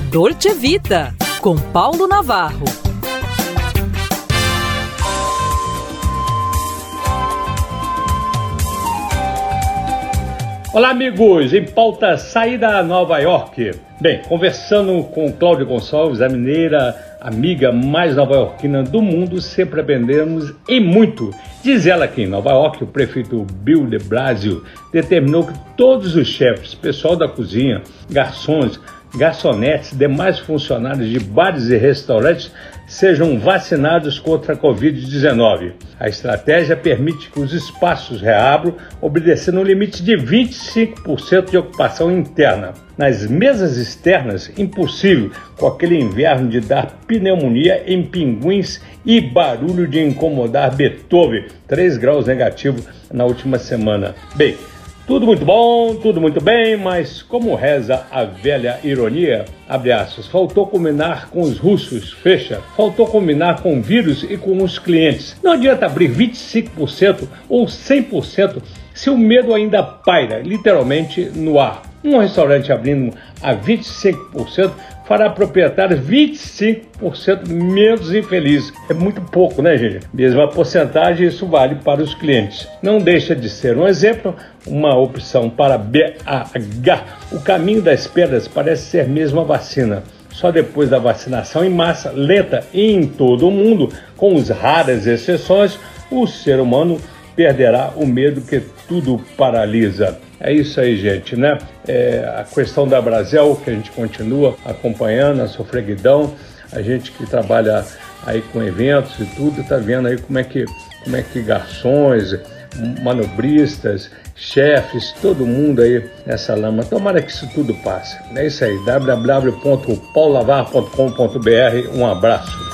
Dolce Vita, com Paulo Navarro. Olá, amigos! Em pauta, saída a Nova York. Bem, conversando com Cláudia Gonçalves, a mineira amiga mais nova-iorquina do mundo, sempre aprendemos e muito. Diz ela que em Nova York, o prefeito Bill de Blasio determinou que todos os chefes, pessoal da cozinha, garçons, garçonetes, demais funcionários de bares e restaurantes sejam vacinados contra a Covid-19. A estratégia permite que os espaços reabram, obedecendo um limite de 25% de ocupação interna. Nas mesas externas, impossível, com aquele inverno de dar pneumonia em pinguins e barulho de incomodar Beethoven, 3 graus negativo na última semana. Bem, tudo muito bom, tudo muito bem, mas como reza a velha ironia, abre aspas, faltou combinar com os russos, fecha, faltou combinar com o vírus e com os clientes. Não adianta abrir 25% ou 100% se o medo ainda paira, literalmente, no ar. Um restaurante abrindo a 25% fará proprietários 25% menos infelizes. É muito pouco, né, gente? Mesma porcentagem, isso vale para os clientes. Não deixa de ser um exemplo, uma opção para BAH. O caminho das pedras parece ser mesmo a vacina. Só depois da vacinação em massa, lenta e em todo o mundo, com as raras exceções, o ser humano perderá o medo que tudo paralisa. É isso aí, gente, né? A questão da Brasel, que a gente continua acompanhando, a sofreguidão, a gente que trabalha aí com eventos e tudo, tá vendo aí como é que garçons, manobristas, chefes, todo mundo aí nessa lama. Tomara que isso tudo passe. É isso aí, www.paulavar.com.br. Um abraço.